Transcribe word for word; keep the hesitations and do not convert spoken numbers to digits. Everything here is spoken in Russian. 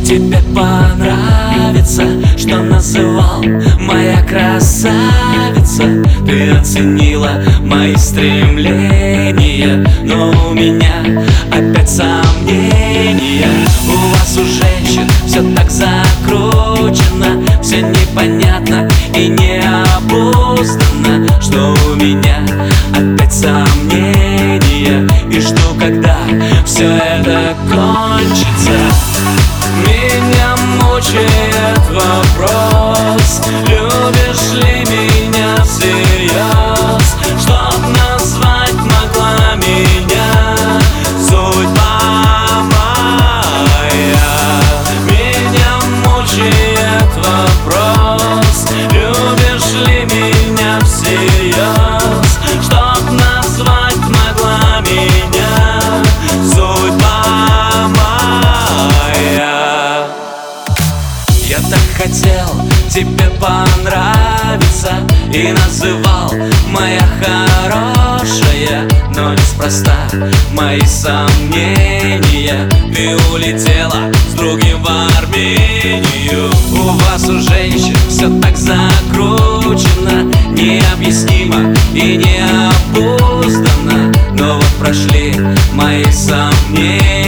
тебе понравится, что называл моя красавица. Ты оценила мои стремления, но у меня опять сомнения. У вас у женщин все так закручено, все непонятно и необуздано, что у меня опять сомнения. И жду, когда все это кончится. Меня мучает вопрос: любишь ли меня всерьез? Чтоб назвать могла меня судьба моя. Меня мучает вопрос: любишь ли меня всерьез? Чтоб назвать могла меня судьба моя. Я так хотел тебе понравиться и называл моя хорошая, но неспроста мои сомнения. Ты улетела с другим в Армению. У вас у женщин все так закручено, необъяснимо и необуздано. Но вот прошли мои сомнения.